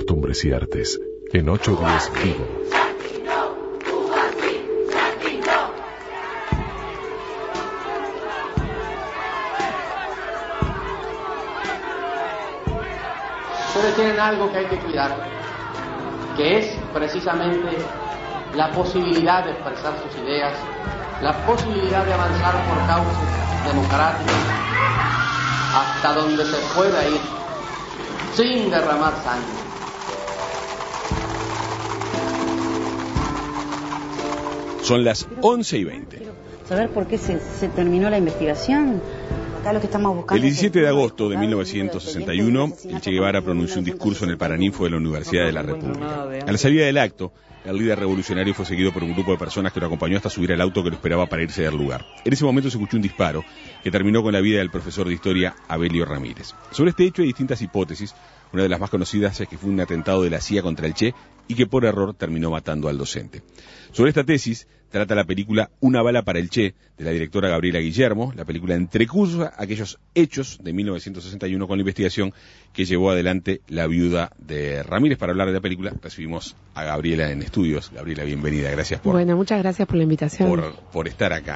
costumbres y artes en 810 Vivo. Ustedes tienen algo que hay que cuidar, que es precisamente la posibilidad de expresar sus ideas, la posibilidad de avanzar por causas democráticas hasta donde se pueda ir sin derramar sangre. Son las 11:20. Quiero saber por qué se terminó la investigación. Acá lo que estamos buscando. El 17 de agosto de 1961, el Che Guevara pronunció un discurso en el Paraninfo de la Universidad de la República. A la salida del acto, el líder revolucionario fue seguido por un grupo de personas que lo acompañó hasta subir al auto que lo esperaba para irse del lugar. En ese momento se escuchó un disparo que terminó con la vida del profesor de historia Abelio Ramírez. Sobre este hecho hay distintas hipótesis. Una de las más conocidas es que fue un atentado de la CIA contra el Che y que por error terminó matando al docente. Sobre esta tesis trata la película Una bala para el Che, de la directora Gabriela Guillermo. La película entrecruza aquellos hechos de 1961 con la investigación que llevó adelante la viuda de Ramírez. Para hablar de la película recibimos a Gabriela en estudios. Gabriela, bienvenida, gracias por... Bueno, muchas gracias por la invitación. Por estar acá.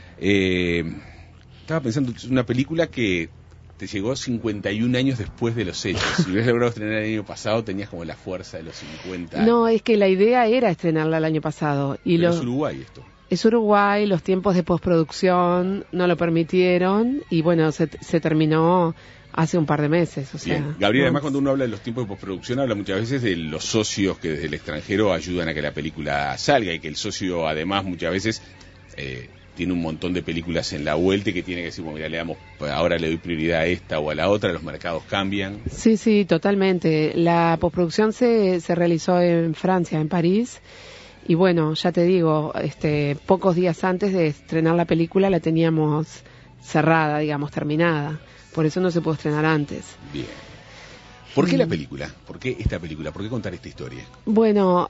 Estaba pensando, es una película que te llegó 51 años después de los hechos. Si hubieras logrado estrenar el año pasado, tenías como la fuerza de los 50 años. No, es que la idea era estrenarla el año pasado. Pero es Uruguay esto. Es Uruguay, los tiempos de postproducción no lo permitieron y bueno, se terminó hace un par de meses. O sea, bien. Gabriela, además cuando uno habla de los tiempos de postproducción, habla muchas veces de los socios que desde el extranjero ayudan a que la película salga y que el socio además muchas veces... tiene un montón de películas en la vuelta y que tiene que decir, bueno, mira, ahora le doy prioridad a esta o a la otra, los mercados cambian. Sí, totalmente. La postproducción se realizó en Francia, en París, y bueno, ya te digo, pocos días antes de estrenar la película la teníamos cerrada, digamos, terminada. Por eso no se pudo estrenar antes. Bien. ¿Por qué la película? ¿Por qué esta película? ¿Por qué contar esta historia? Bueno,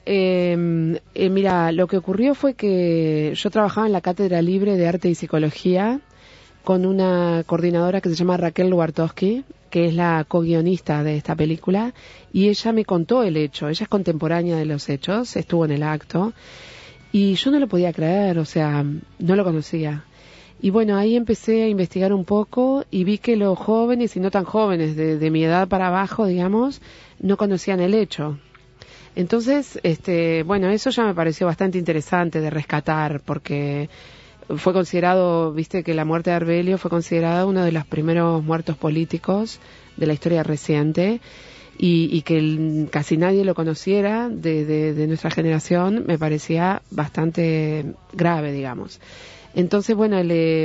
mira, lo que ocurrió fue que yo trabajaba en la Cátedra Libre de Arte y Psicología con una coordinadora que se llama Raquel Lubartowski, que es la co-guionista de esta película, y ella me contó el hecho. Ella es contemporánea de los hechos, estuvo en el acto, y yo no lo podía creer, o sea, no lo conocía. Y bueno, ahí empecé a investigar un poco y vi que los jóvenes y no tan jóvenes, de mi edad para abajo, digamos, no conocían el hecho. Entonces, bueno, eso ya me pareció bastante interesante de rescatar, porque fue considerado, viste que la muerte de Arbelio fue considerada uno de los primeros muertos políticos de la historia reciente, y que casi nadie lo conociera de nuestra generación me parecía bastante grave, digamos. Entonces, bueno,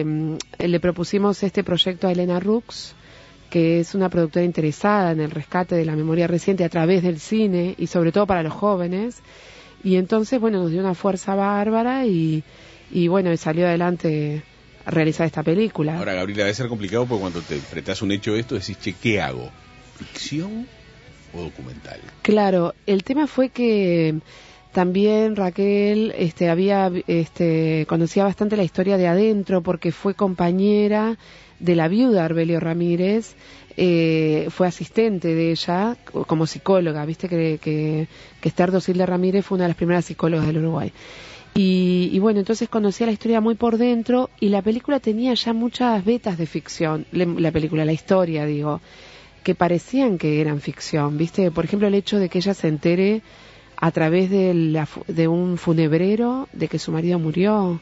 le propusimos este proyecto a Elena Rux, que es una productora interesada en el rescate de la memoria reciente a través del cine y sobre todo para los jóvenes. Y entonces, bueno, nos dio una fuerza bárbara y bueno, salió adelante a realizar esta película. Ahora, Gabriela, debe ser complicado porque cuando te enfrentás un hecho de esto decís, che, ¿qué hago? ¿Ficción o documental? Claro, el tema fue que... También Raquel conocía bastante la historia de adentro porque fue compañera de la viuda Arbelio Ramírez, fue asistente de ella como psicóloga, viste que Esther Dosilde Ramírez fue una de las primeras psicólogas del Uruguay. Y bueno, entonces conocía la historia muy por dentro y la película tenía ya muchas vetas de ficción, la historia, digo, que parecían que eran ficción, viste, por ejemplo el hecho de que ella se entere a través de un funebrero de que su marido murió,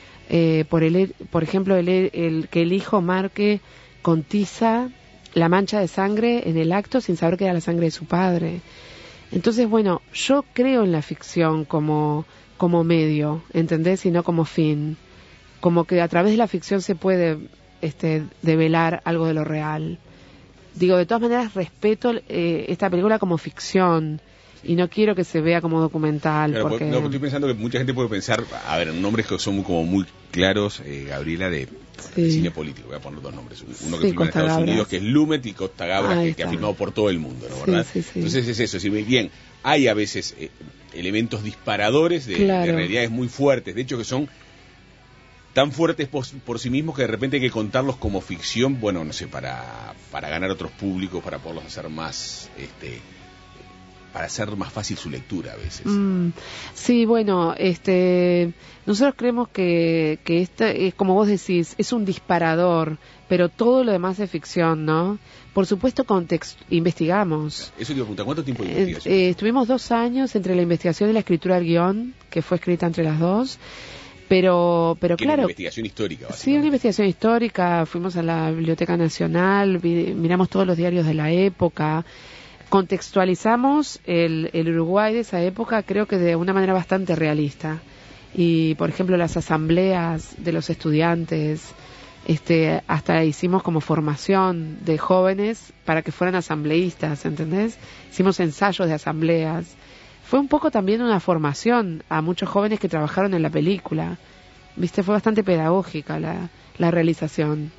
por ejemplo el que el hijo marque con tiza la mancha de sangre en el acto sin saber que era la sangre de su padre. Entonces, bueno, yo creo en la ficción como medio, ¿entendés? Y no como fin. Como que a través de la ficción se puede develar algo de lo real. Digo, de todas maneras respeto esta película como ficción, y no quiero que se vea como documental. Claro, porque... no, estoy pensando que mucha gente puede pensar, a ver, nombres que son muy claros, Gabriela, de cine político. Voy a poner dos nombres. Uno que filma en Estados Unidos, que es Lumet, y Costa Gabras, que ha filmado por todo el mundo, ¿no? ¿Verdad? Sí. Entonces es eso, si bien hay a veces elementos disparadores de realidades muy fuertes, de hecho que son tan fuertes por sí mismos que de repente hay que contarlos como ficción, bueno, no sé, para ganar otros públicos, para poderlos hacer más hacer más fácil su lectura a veces. Sí, bueno, nosotros creemos que esta, como vos decís, es un disparador, pero todo lo demás es ficción, ¿no? Por supuesto, investigamos. Eso te iba a preguntar, ¿cuánto tiempo de investigación? Estuvimos 2 años entre la investigación y la escritura del guión, que fue escrita entre las dos. Pero claro. Una investigación histórica, básicamente. Sí, una investigación histórica. Fuimos a la Biblioteca Nacional, miramos todos los diarios de la época, contextualizamos el Uruguay de esa época, creo que de una manera bastante realista. Y, por ejemplo, las asambleas de los estudiantes, hasta hicimos como formación de jóvenes para que fueran asambleístas, ¿entendés? Hicimos ensayos de asambleas. Fue un poco también una formación a muchos jóvenes que trabajaron en la película. ¿Viste? Fue bastante pedagógica la realización.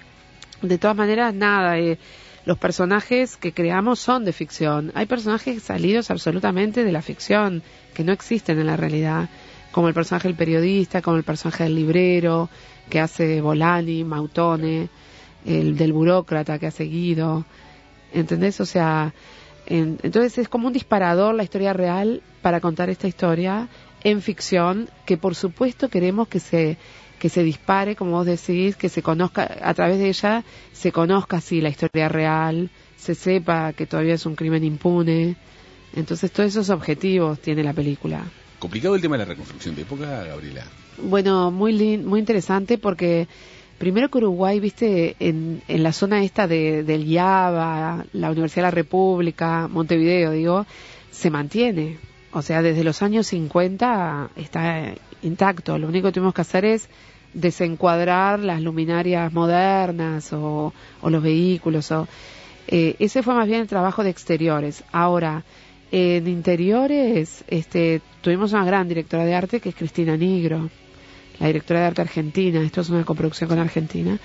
De todas maneras, nada, los personajes que creamos son de ficción. Hay personajes salidos absolutamente de la ficción, que no existen en la realidad, como el personaje del periodista, como el personaje del librero, que hace Bolani, Mautone, el del burócrata que hace Guido. ¿Entendés? O sea, entonces es como un disparador la historia real para contar esta historia en ficción, que por supuesto queremos que se dispare, como vos decís, que se conozca, a través de ella se conozca así la historia real, se sepa que todavía es un crimen impune. Entonces todos esos objetivos tiene la película. ¿Complicado el tema de la reconstrucción de época, Gabriela? Bueno, muy interesante porque primero que Uruguay, viste, en la zona esta del IABA, la Universidad de la República, Montevideo, digo, se mantiene. O sea, desde los años 50 está intacto. Lo único que tuvimos que hacer es desencuadrar las luminarias modernas o los vehículos. Ese fue más bien el trabajo de exteriores. Ahora, en interiores, tuvimos una gran directora de arte que es Cristina Nigro, la directora de arte argentina. Esto es una coproducción con Argentina.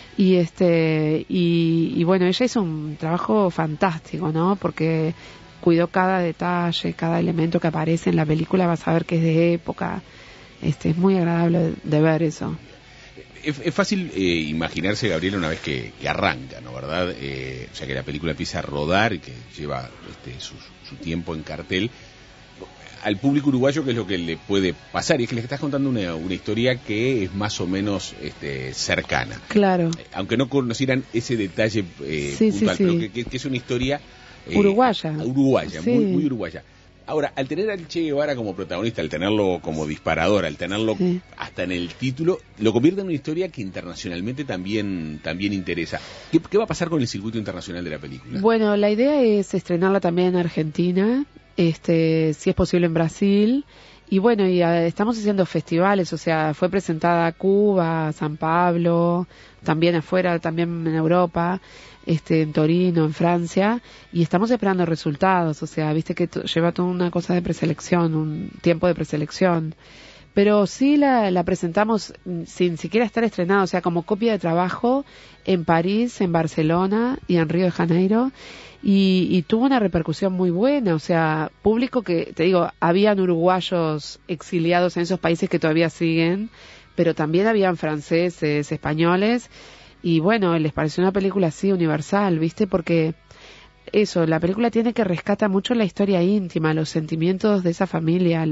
Y bueno, ella hizo un trabajo fantástico, ¿no? Porque cuidó cada detalle, cada elemento que aparece en la película, vas a ver que es de época. Es muy agradable de ver eso. Es fácil imaginarse, Gabriela, una vez que arranca, ¿no? ¿Verdad? O sea, que la película empieza a rodar y que lleva su tiempo en cartel. Al público uruguayo, ¿qué es lo que le puede pasar? Y es que les estás contando una historia que es más o menos cercana. Claro. Aunque no conocieran ese detalle puntual, pero que es una historia uruguaya. Sí. Muy uruguaya. Ahora, al tener al Che Guevara como protagonista, al tenerlo como disparador, al tenerlo hasta en el título, lo convierte en una historia que internacionalmente también interesa. ¿Qué va a pasar con el circuito internacional de la película? Bueno, la idea es estrenarla también en Argentina, si es posible en Brasil, y bueno, estamos haciendo festivales, o sea, fue presentada a Cuba, San Pablo, también afuera, también en Europa, en Torino, en Francia, y estamos esperando resultados, o sea, viste que lleva toda una cosa de preselección, un tiempo de preselección, pero sí la presentamos sin siquiera estar estrenada, o sea, como copia de trabajo en París, en Barcelona y en Río de Janeiro, y tuvo una repercusión muy buena, o sea, público que, te digo, habían uruguayos exiliados en esos países que todavía siguen, pero también habían franceses, españoles, y bueno, les pareció una película así universal, ¿viste? Porque eso, la película tiene que rescatar mucho la historia íntima, los sentimientos de esa familia,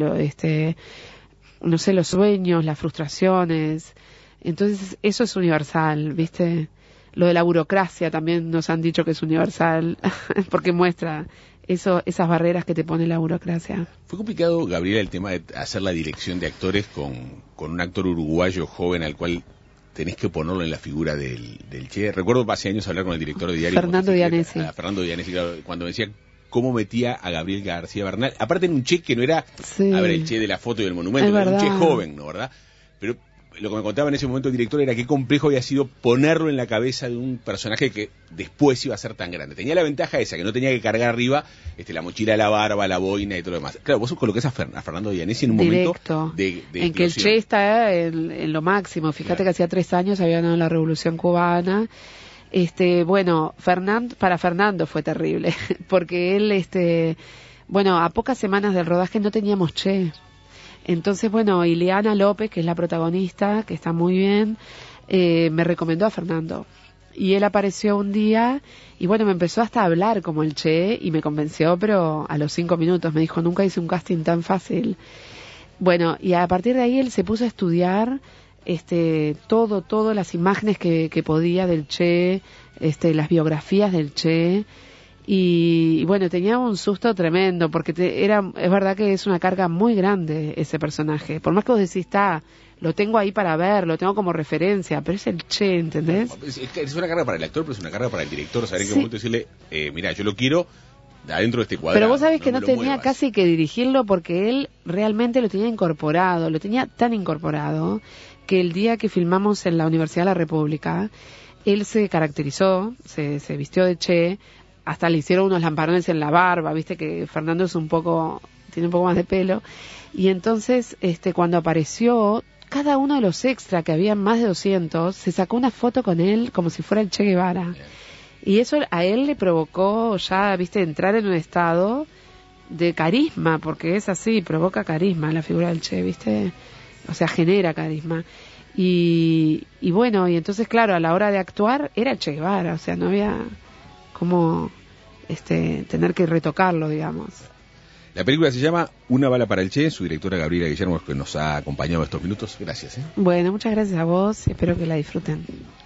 no sé, los sueños, las frustraciones. Entonces, eso es universal, ¿viste? Lo de la burocracia también nos han dicho que es universal, porque muestra esas barreras que te pone la burocracia. ¿Fue complicado, Gabriela, el tema de hacer la dirección de actores con un actor uruguayo joven al cual tenés que ponerlo en la figura del Che? Recuerdo hace años hablar con el director de diario Fernando Dianesi, cuando me decía cómo metía a Gabriel García Bernal, aparte en un Che que no era el Che de la foto y del monumento, era un Che joven, ¿no? ¿Verdad? Pero lo que me contaba en ese momento el director era qué complejo había sido ponerlo en la cabeza de un personaje que después iba a ser tan grande. Tenía la ventaja esa, que no tenía que cargar arriba la mochila, la barba, la boina y todo lo demás. Claro, vos colocás a Fernando Dianesi en un directo, momento de en que el Che está en lo máximo. Fíjate que hacía 3 años había ganado la Revolución Cubana. Bueno, para Fernando fue terrible, porque él, a pocas semanas del rodaje no teníamos Che. Entonces, bueno, Ileana López, que es la protagonista, que está muy bien, me recomendó a Fernando. Y él apareció un día y bueno, me empezó hasta a hablar como el Che y me convenció, pero a los 5 minutos me dijo, nunca hice un casting tan fácil. Y a partir de ahí él se puso a estudiar todas las imágenes que podía del Che, las biografías del Che. Y bueno, tenía un susto tremendo porque es verdad que es una carga muy grande ese personaje. Por más que vos decís, lo tengo ahí para ver, lo tengo como referencia, pero es el Che, ¿entendés? Es una carga para el actor, pero es una carga para el director, saber en qué momento decirle, mira, yo lo quiero adentro de este cuadrado. Pero vos sabés que no tenía muevas. casi que dirigirlo porque él realmente lo tenía incorporado, lo tenía tan incorporado que el día que filmamos en la Universidad de la República, él se caracterizó, se vistió de Che, hasta le hicieron unos lamparones en la barba, viste que Fernando tiene un poco más de pelo, y entonces cuando apareció, cada uno de los extras, que había más de 200, se sacó una foto con él como si fuera el Che Guevara. Y eso a él le provocó ya, viste, entrar en un estado de carisma, porque es así, provoca carisma la figura del Che, viste, o sea, genera carisma. Y entonces, claro, a la hora de actuar era Che Guevara, o sea, no había como tener que retocarlo, digamos. La película se llama Una bala para el Che, su directora Gabriela Guillermo, que nos ha acompañado estos minutos. Gracias. Bueno, muchas gracias a vos, espero que la disfruten.